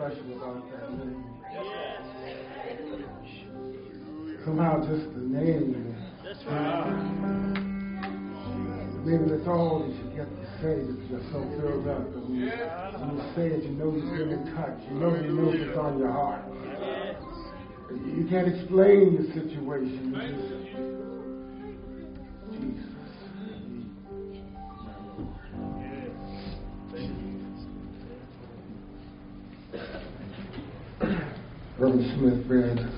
special about that name. Somehow just the name. That's right. Maybe that's all you should get to say because you're so filled up. But when you say it, you know you've been in touch. You know it's on your heart. You can't explain your situation. Jesus. Reverend Smith read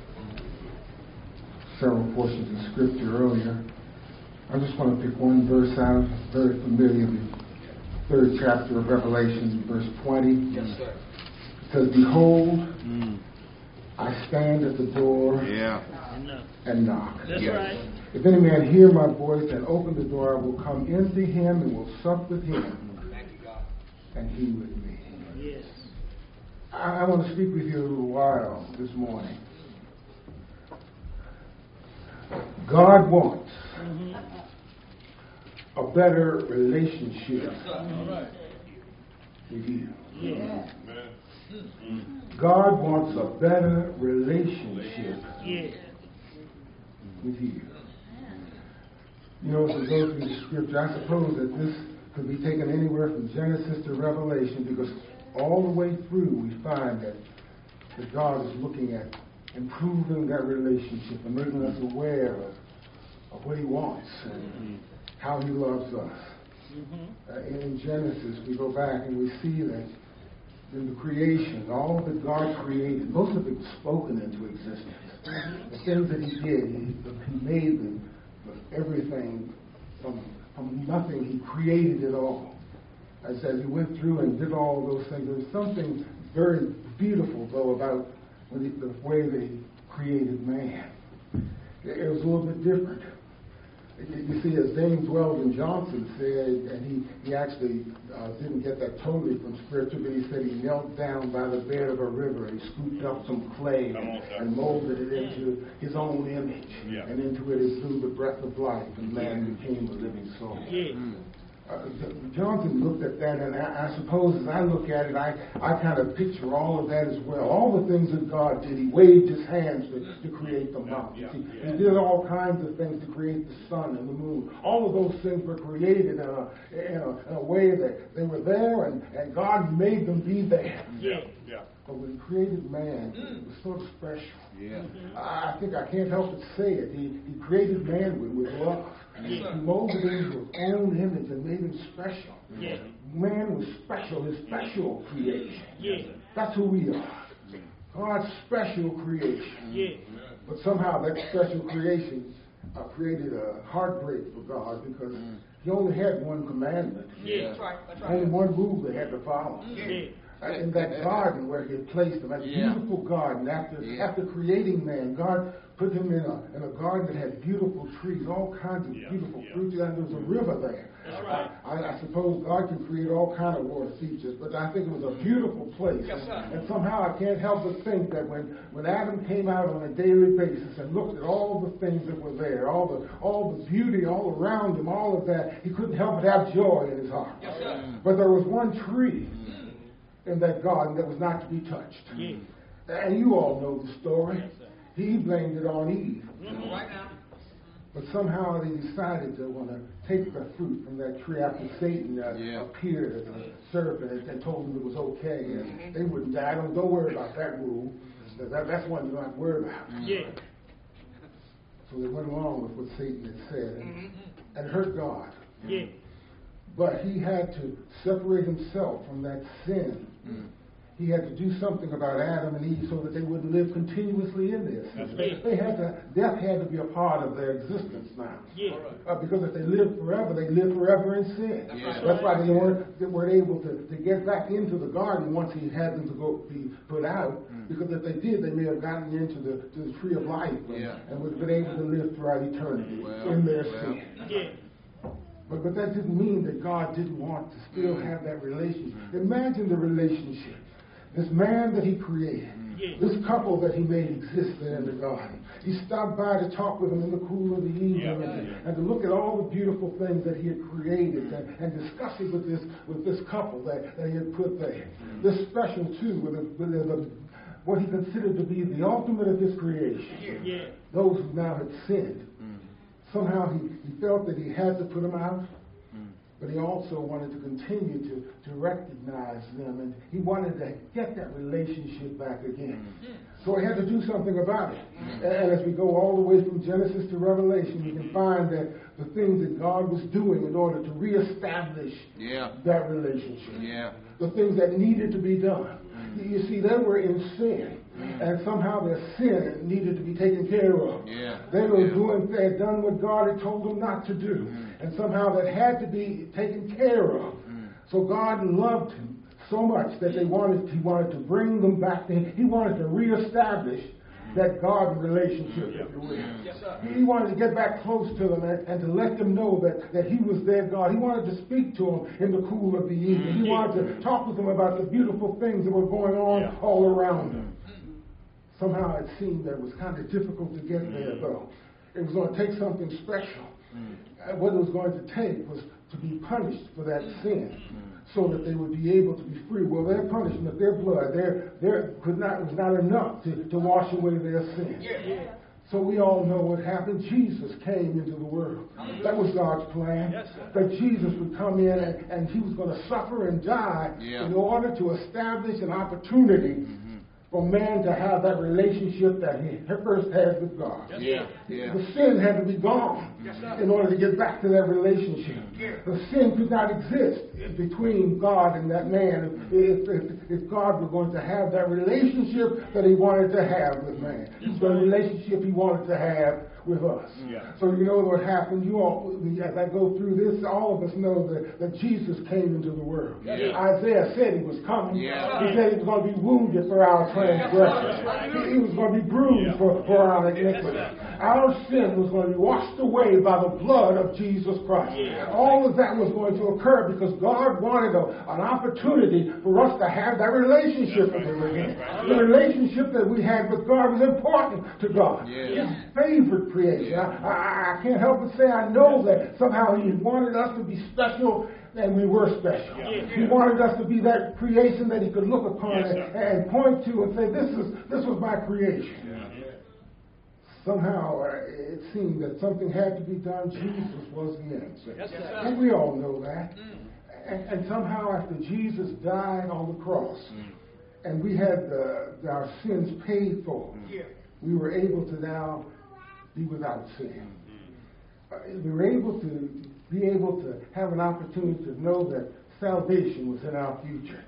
several portions of scripture earlier. I just want to pick one verse out, very familiar, the 3rd chapter of Revelation, verse 20. Yes, sir. It says, "Behold, I stand at the door and knock. That's right. If any man hear my voice and open the door, I will come into him and will sup with him, and he with me." Yes. I want to speak with you a little while this morning. God wants a better relationship with you. Yeah. God wants a better relationship with you. You know, as we go through the scripture, I suppose that this could be taken anywhere from Genesis to Revelation, because all the way through we find that God is looking at improving that relationship and making us aware of what he wants and how he loves us. In Genesis, we go back and we see that in the creation, all that God created, most of it was spoken into existence. The things that he did, he made them, everything from nothing. He created it all. As he went through and did all those things, there was something very beautiful, though, about the way that he created man. It was a little bit different. You see, as James Weldon Johnson said, and he actually didn't get that totally from scripture, but he said he knelt down by the bed of a river and he scooped up some clay and molded it into his own image. And into it he blew the breath of life, and man became a living soul. Johnson looked at that, and I suppose as I look at it, I kind of picture all of that as well. All the things that God did. He waved his hands to create the mountains. He did all kinds of things to create the sun and the moon. All of those things were created in a way that they were there, and God made them be there. But when he created man, it was sort of special. I think I can't help but say it. He created man with love. He molded him into his own image and made him special. Man was special, his special creation. That's who we are. God's special creation. But somehow that special creation created a heartbreak for God, because he only had one commandment. That's right. Only one rule they had to follow. In that garden where he had placed him, that beautiful garden, after creating man, God put him in a garden that had beautiful trees, all kinds of beautiful fruits, and there was a river there. That's right. I suppose God can create all kinds of water features, but I think it was a beautiful place. And somehow I can't help but think that when Adam came out on a daily basis and looked at all the things that were there, all the beauty all around him, all of that, he couldn't help but have joy in his heart. But there was one tree in that garden that was not to be touched. And you all know the story. He blamed it on Eve. Right now. But somehow they decided to want to take the fruit from that tree after Satan appeared as a serpent and told them it was okay. And they wouldn't die. Don't worry about that rule. That's one you don't have to worry about. So they went along with what Satan had said and hurt God. But he had to separate himself from that sin. He had to do something about Adam and Eve so that they wouldn't live continuously in this. Death had to be a part of their existence now. Because if they lived forever, they lived forever in sin. That's why they weren't able to get back into the garden once he had them to go be put out. Because if they did, they may have gotten into the tree of life and would have been able to live throughout eternity in their sin. But that didn't mean that God didn't want to still have that relationship. Imagine the relationship. This man that he created, This couple that he made exist there in the garden. He stopped by to talk with them in the cool of the evening and to look at all the beautiful things that he had created and discuss it with this couple that he had put there. This special too with what he considered to be the ultimate of his creation. Those who now had sinned. Somehow he felt that he had to put them out. But he also wanted to continue to recognize them, and he wanted to get that relationship back again. So he had to do something about it. And as we go all the way from Genesis to Revelation, we can find that the things that God was doing in order to reestablish that relationship, the things that needed to be done. You see, they were in sin. And somehow their sin needed to be taken care of. They had done what God had told them not to do. And somehow that had to be taken care of. So God loved him so much that he wanted to bring them back to him. He wanted to reestablish that God relationship, if you will. He wanted to get back close to them and to let them know that he was their God. He wanted to speak to them in the cool of the evening. He wanted to talk with them about the beautiful things that were going on all around them. Somehow it seemed that it was kind of difficult to get there, though. It was going to take something special. What it was going to take was to be punished for that sin so that they would be able to be free. Well, their punishment, their blood, was not enough to wash away their sin. So we all know what happened. Jesus came into the world. That was God's plan. That Jesus would come in and he was going to suffer and die in order to establish an opportunity for man to have that relationship that he first had with God. The sin had to be gone in order to get back to that relationship. The sin could not exist between God and that man if God were going to have that relationship that he wanted to have with man. The relationship he wanted to have with us. So you know what happened. As I go through this, all of us know that Jesus came into the world. Isaiah said he was coming. He said he was going to be wounded for our transgressions. He was going to be bruised for our iniquity. Our sin was going to be washed away by the blood of Jesus Christ. All of that was going to occur because God wanted an opportunity for us to have that relationship with him again. The relationship that we had with God was important to God. His favorite creation. I can't help but say I know that somehow he wanted us to be special, and we were special. He wanted us to be that creation that he could look upon and point to and say, this was my creation. Somehow it seemed that something had to be done. Jesus was the answer. And we all know that. And somehow after Jesus died on the cross, and we had our sins paid for, we were able to now be without sin. We were able to have an opportunity to know that salvation was in our future.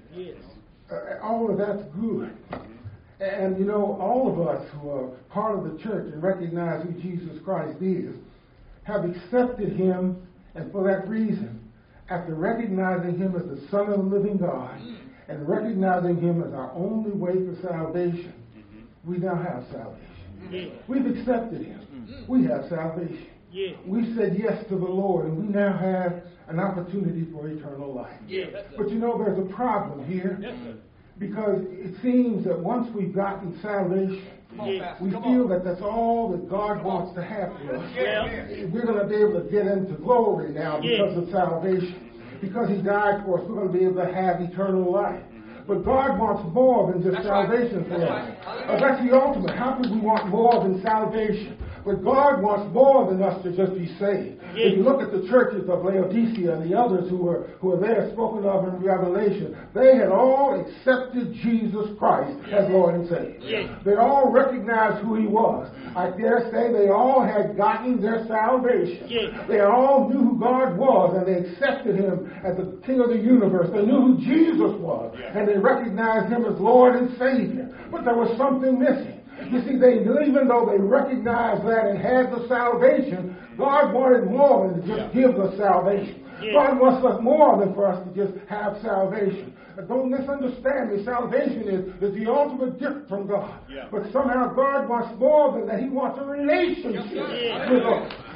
All of that's good. And you know, all of us who are part of the church and recognize who Jesus Christ is, have accepted him, and for that reason, after recognizing him as the Son of the living God, and recognizing him as our only way for salvation, we now have salvation. We've accepted him. We have salvation. We said yes to the Lord, and we now have an opportunity for eternal life. But you know, there's a problem here. Because it seems that once we've gotten salvation, we feel that that's all that God wants to have for us. We're going to be able to get into glory now because of salvation. Because he died for us, we're going to be able to have eternal life. But God wants more than just salvation for us. That's the ultimate. How could we want more than salvation? But God wants more than us to just be saved. If you look at the churches of Laodicea and the others who were there spoken of in Revelation, they had all accepted Jesus Christ as Lord and Savior. They all recognized who he was. I dare say they all had gotten their salvation. They all knew who God was, and they accepted him as the King of the universe. They knew who Jesus was, and they recognized him as Lord and Savior. But there was something missing. You see, even though they recognized that and had the salvation, God wanted more than to just give us salvation. God wants us more than for us to just have salvation. Don't misunderstand me. Salvation is the ultimate gift from God. But somehow God wants more than that. He wants a relationship with us.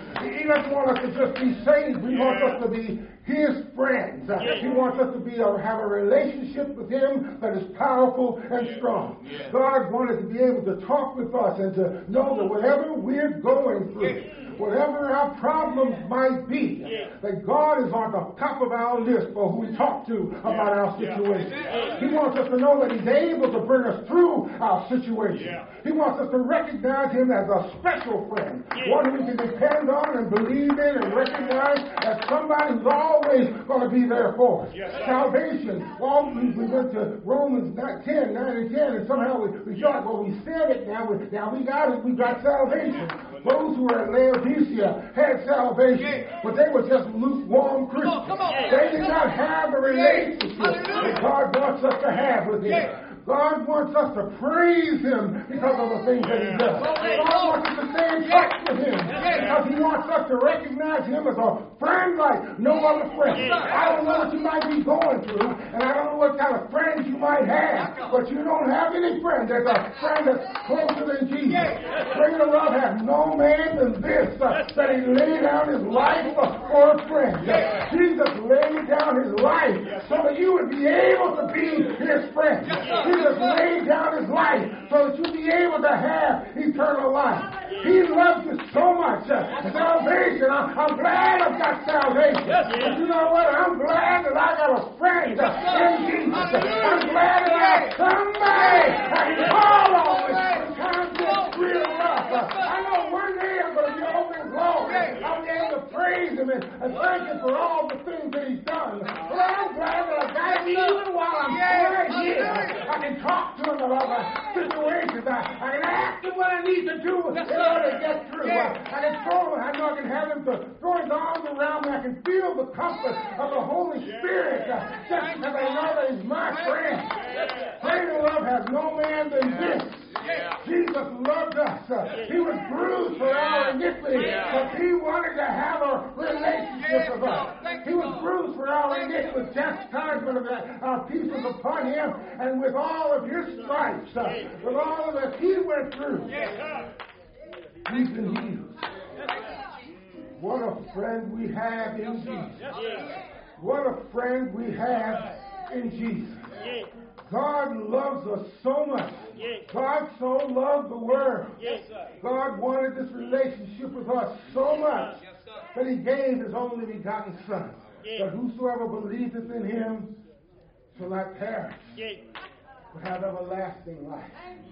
He doesn't want us to just be saved. He wants us to be His friends. He wants us to have a relationship with Him that is powerful and strong. God wanted to be able to talk with us and to know that whatever we're going through, whatever our problems might be, that God is on the top of our list for who we talk to about our situation. He wants us to know that He's able to bring us through our situation. He wants us to recognize Him as a special friend, one we can depend on and believe in and recognize as somebody who's always going to be there for us. Salvation. Well, we went to Romans 10, 9 and 10, and somehow we thought, well, we said it now. Now we got it. We got salvation. Those who were at Laodicea had salvation, but they were just lukewarm Christians. They did not have the relationship that God wants us to have with Him. God wants us to praise Him because of the things that He does. God wants us to stay in touch with Him because He wants us to recognize Him as a friend like no other friend. I don't know what you might be going through, and I don't know what kind of friends you might have, but you don't have any friend. There's a friend that's closer than Jesus. Greater love has no man than this, that He laid down His life for a friend. Jesus laid down His life so that you would be able to be His friend. Jesus laid down His life so that you'd be able to have eternal life. He loves you so much. Salvation, I'm glad I've got salvation. But you know what? I'm glad that I got a friend in Jesus. I'm glad that I have somebody I can call on when times get real rough. I know one day I'm going to be over in glory. I'll be able to praise Him and thank Him for all the things that He's done. But I'm glad that I got Him even while I'm right here. I can talk to Him about my situations. I can ask Him what I need to do in order to get through. I can throw Him. I know I can have Him to throw His arms around me. I can feel the comfort of the Holy Spirit just because I know that He's my friend. Greater love has no man than this. Jesus loved us. He was bruised for our iniquity, but He wanted to have a relationship with us. He was bruised for our iniquity. Chastisement of our peace was upon Him, and with all of His stripes, with all of that He went through, He's been healed. What a friend we have in Jesus. What a friend we have in Jesus. God loves us so much. God so loved the world. God wanted this relationship with us so much that He gave His only begotten Son. That whosoever believeth in Him shall not perish, but have everlasting life.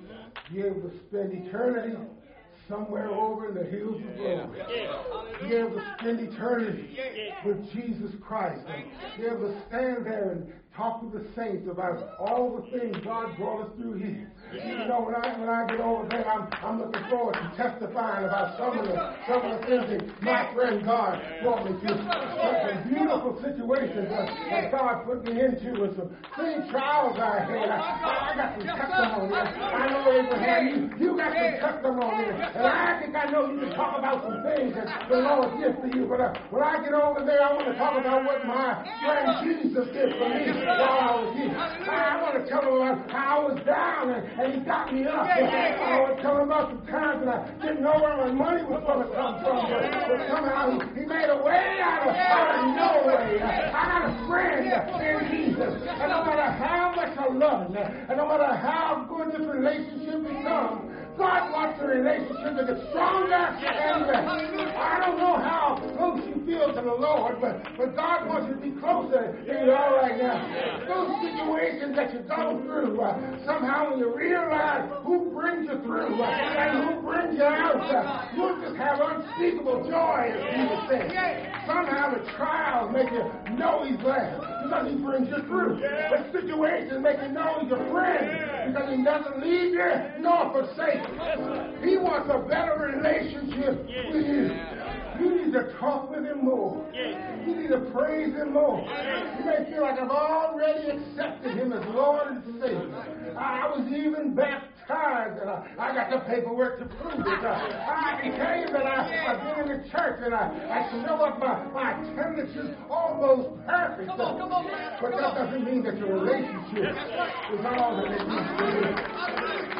Be able to spend eternity somewhere over in the hills of glory. Be able to spend eternity with Jesus Christ. And be able to stand there and talk to the saints about all the things God brought us through here. You know, when I get over there, I'm looking forward to testifying about some of the things that my friend God brought me through. Some beautiful situations that God put me into, and some big trials I had. I got some testimony. I know, Abraham, you got some testimony. And I think I know you can talk about some things that the Lord did for you. But when I get over there, I want to talk about what my friend Jesus did for me while I was here. I want to tell him about how I was down and He got me up. I want to tell him about the times that I didn't know where my money was going to come from. But somehow He made a way out of no way. I got a friend in Jesus. And no matter how much I love Him, and no matter how good this relationship becomes, God wants the relationship to get stronger and better. I don't know how close you feel to the Lord, but God wants you to be closer than you are right now. Those situations that you go through, somehow when you realize who brings you through and who brings you out, you'll just have unspeakable joy, as Jesus said. Somehow the trials make you know He's there because He brings you through. The situations make you know He's your friend because He doesn't leave you nor forsake you. He wants a better relationship with you. You need to talk with Him more. You need to praise Him more. You may feel like I've already accepted Him as Lord and Savior. I was even baptized, and I got the paperwork to prove it. I can tell you that I've been in the church, and I show up my attendance is almost perfect. But that doesn't mean that your relationship is all that it needs to be. God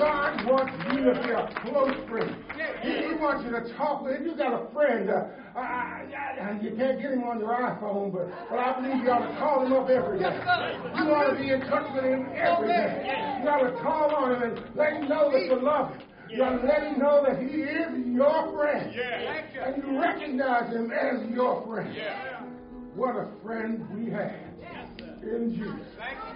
wants you to be a close friend. He wants you to talk with him. You got a friend. You can't get him on your iPhone, but I believe you ought to call him up every day. You ought to be in touch with him every day. You ought to call on him and let him know that you love him. You ought to let him know that he is your friend. And you recognize him as your friend. What a friend we have in Jesus.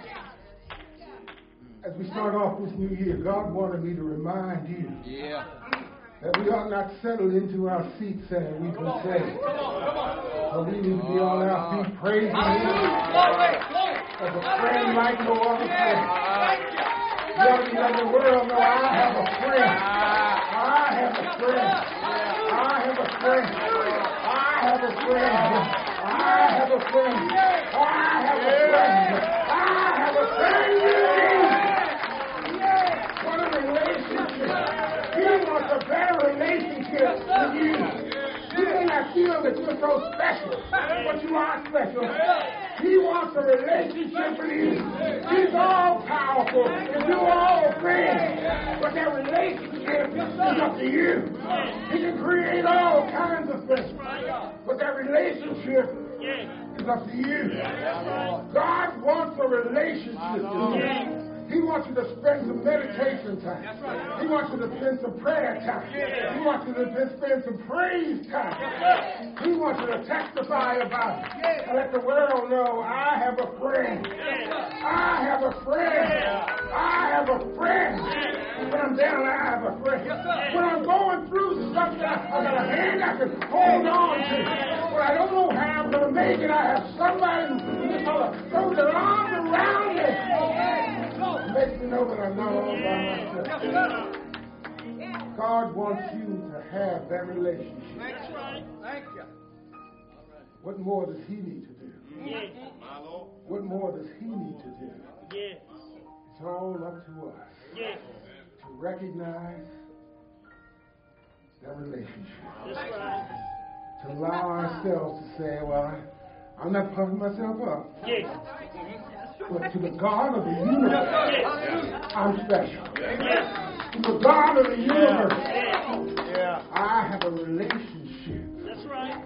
As we start off this new year, God wanted me to remind you that we ought not settle into our seats saying we've been saved. But we need to be on our feet praising Him as a friend like no other friend. You ought to let the world know I have a friend. I have a friend. I have a friend. I have a friend. I have a friend. I have a friend. I have a friend. What a relationship. He wants a better relationship with you. You may not feel that you're so special, but you are special. He wants a relationship with you. He's all powerful and do all things. But that relationship is up to you. He can create all kinds of things. But that relationship is up to you. God wants a relationship with you. He wants you to spend some meditation time. He wants you to spend some prayer time. He wants you to spend some praise time. He wants you to testify about it and let the world know I have a friend. I have a friend. I have a friend. When I'm down, I have a friend. When I'm going through stuff, I got a hand I can hold on to. When I don't know how I'm going to make it, I have somebody who just throws their arms around me. Makes me know that I'm not all by myself. God wants you to have that relationship. That's right. Thank you. What more does He need to do? Yes. What more does He need to do? Yes. It's all up to us Yes. to recognize that relationship. That's right. To allow ourselves to say, well, I'm not puffing myself up. Yes. But to the God of the universe, I'm special. To the God of the universe, I have a relationship. That's right.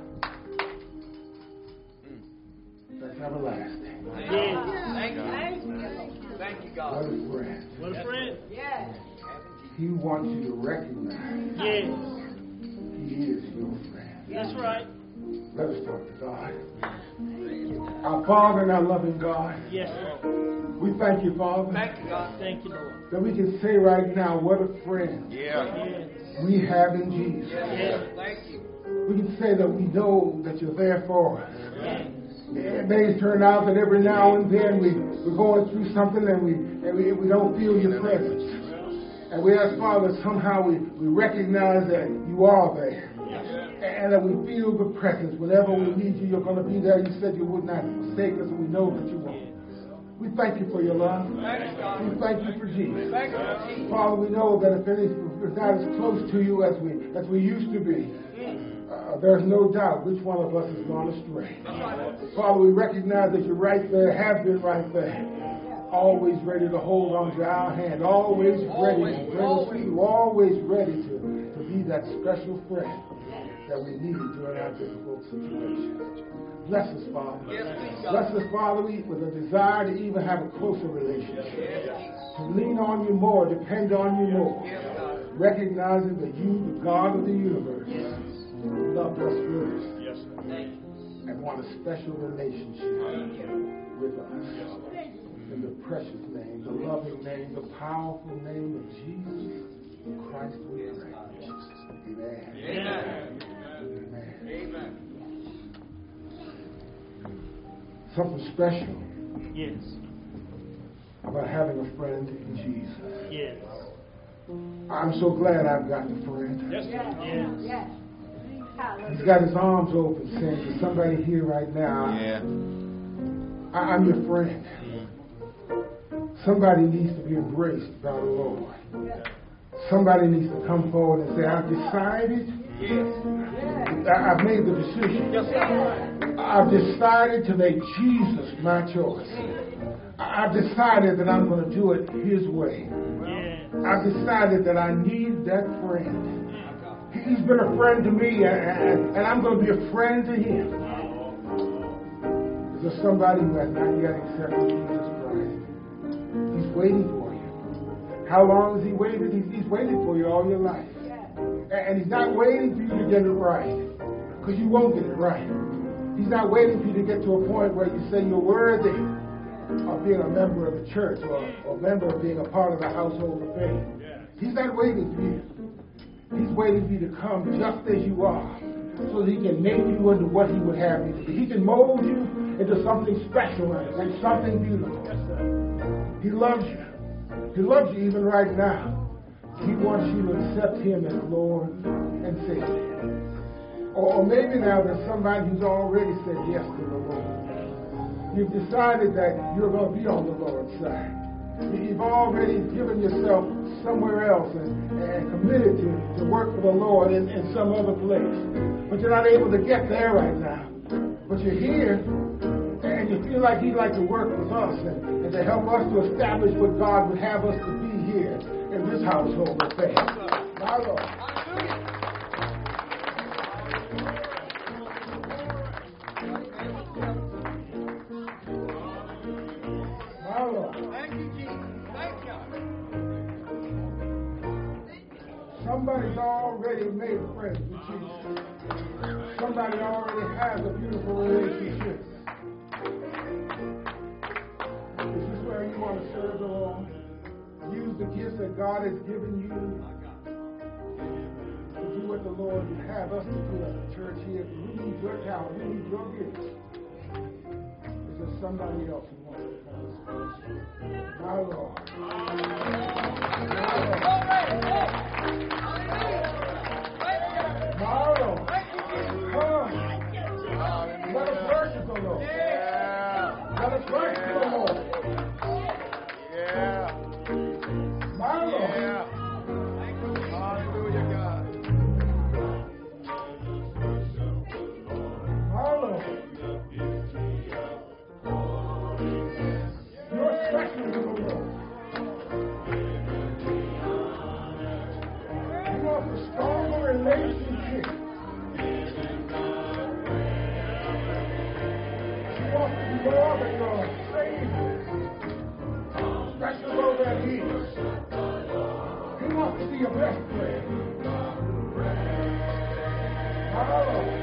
That's everlasting. Yes. Thank you. Thank you, God. What a friend. What a friend. Yes. He wants you to recognize Yes. He is your friend. That's right. Let us talk to God. Our Father and our loving God, Yes, Lord. we thank you, Father, Thank you, God. Thank you, Lord. that we can say right now, what a friend Yes. we have in Jesus. Yes. Thank you. We can say that we know that you're there for us. Yes. It may turn out that every now and then we're going through something and we don't feel your presence. And we ask, Father, somehow we recognize that you are there. And that we feel the presence. Whenever we need you, you're going to be there. You said you would not forsake us, and we know that you won't. We thank you for your love. We thank you for Jesus. Father, we know that if we're not as close to you as we used to be, there's no doubt which one of us has gone astray. Father, we recognize that you're right there, have been right there. Always ready to hold on to our hand. Always ready to bring us to you. Always ready to be that special friend that we need during our difficult situations. Bless us, Father. Bless us, Father, with a desire to even have a closer relationship. To lean on you more, depend on you more. Recognizing that you, the God of the universe, loved us first and want a special relationship with us. In the precious name, the loving name, the powerful name of Jesus Christ we pray. Amen. Amen. Amen. Amen. Something special Yes. about having a friend in Jesus. Yes. I'm so glad I've got a friend. Yes. Yes. Yes. He's got his arms open saying to somebody here right now, I'm your friend. Somebody needs to be embraced by the Lord. Somebody needs to come forward and say, I've decided. I've made the decision. I've decided to make Jesus my choice. I've decided that I'm going to do it His way. Yes. I've decided that I need that friend. He's been a friend to me, and I'm going to be a friend to him. Is there somebody who has not yet accepted Jesus Christ? He's waiting for you. How long has He waited? He's waited for you all your life. And He's not waiting for you to get it right, because you won't get it right. He's not waiting for you to get to a point where you say you're worthy of being a member of the church or a member of being a part of the household of faith. He's not waiting for you. He's waiting for you to come just as you are, so that He can make you into what He would have you to be. He can mold you into something special and something beautiful. He loves you. He loves you even right now. He wants you to accept Him as Lord and Savior. Or maybe now there's somebody who's already said yes to the Lord. You've decided that you're going to be on the Lord's side. You've already given yourself somewhere else and committed to work for the Lord in some other place. But you're not able to get there right now. But you're here, and you feel like He'd like to work with us and to help us to establish what God would have us to be here in this household of faith. My Lord. Somebody's already made friends with Jesus. Somebody already has a beautiful relationship. Is this where you want to serve the Lord? Use the gifts that God has given you to do what the Lord would have us to do as a church here. We need your talent. We need your gifts. Is there somebody else who wants to come this person? My Lord. Marlo, come. Let us worship the Lord. Let us worship the Lord. Marlo. Hallelujah, God. Marlo. You're special to the Lord. You want a stronger relationship. You want to be more than your Savior. Special though that He is. He wants to be your best friend. Hallelujah.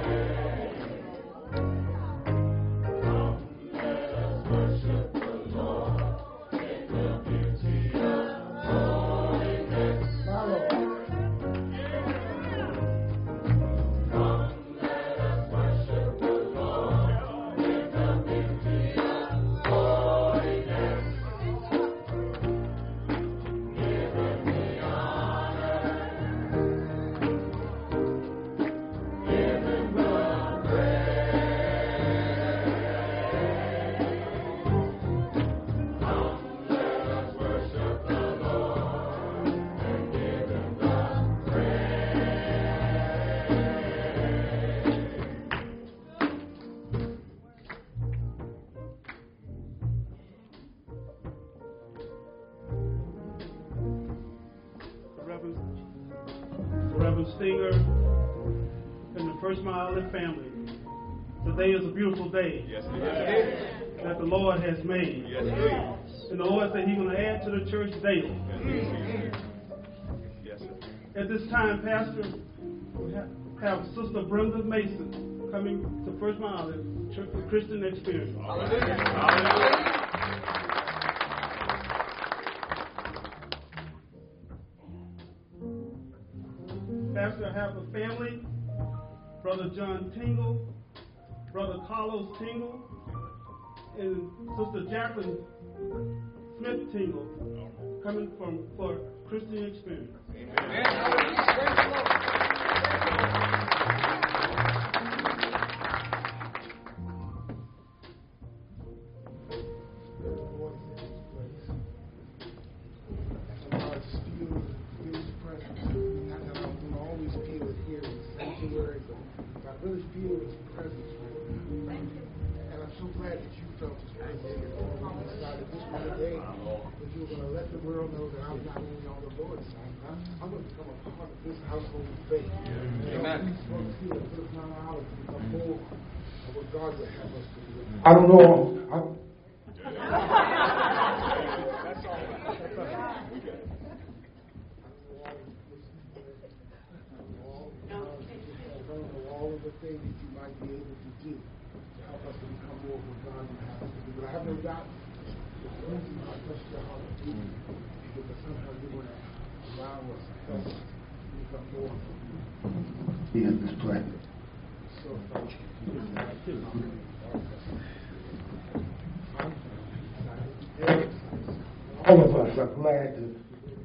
Reverend Stinger and the First Mile Island family. Today is a beautiful day that the Lord has made. And the Lord said He's going to add to the church daily. At this time, Pastor, we have Sister Brenda Mason coming to First Mile Island Church, the Christian Experience. Hallelujah. Pastor, I have a family, Brother John Tingle, Brother Carlos Tingle, and Sister Jacqueline Smith Tingle coming for Christian Experience. Really feel His presence right now. And I'm so glad that you felt His presence here. prophesied that this was the day that you were going to let the world know that I'm not only on the Lord's side, but I'm going to become a part of this household of faith. Amen. These folks here put us on our to become more of what God would have us to do. I don't know. That's all. All of the things that you might be able to do to help us to become more of what God would have us to do. But I have no doubt that the reason I touched your heart to do is because somehow you're going to allow us to help us to become more of what we be in this place. So, all of us are glad to.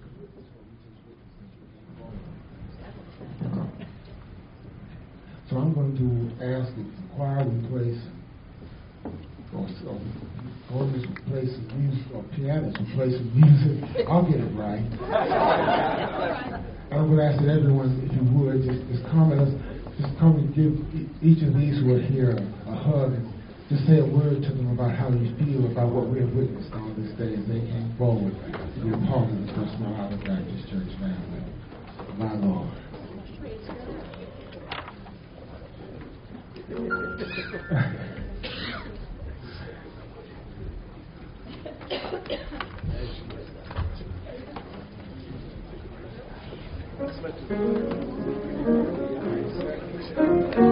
So I'm going to ask if the choir will play or this will play some music, or pianist will play some music. I'll get it right. I'm going to ask that everyone, if you would, just come and give each of these who are here a hug and just say a word to them about how you feel about what we have witnessed on this day as they came forward to be a part of the First Mile Island Baptist Church family. My Lord. Let's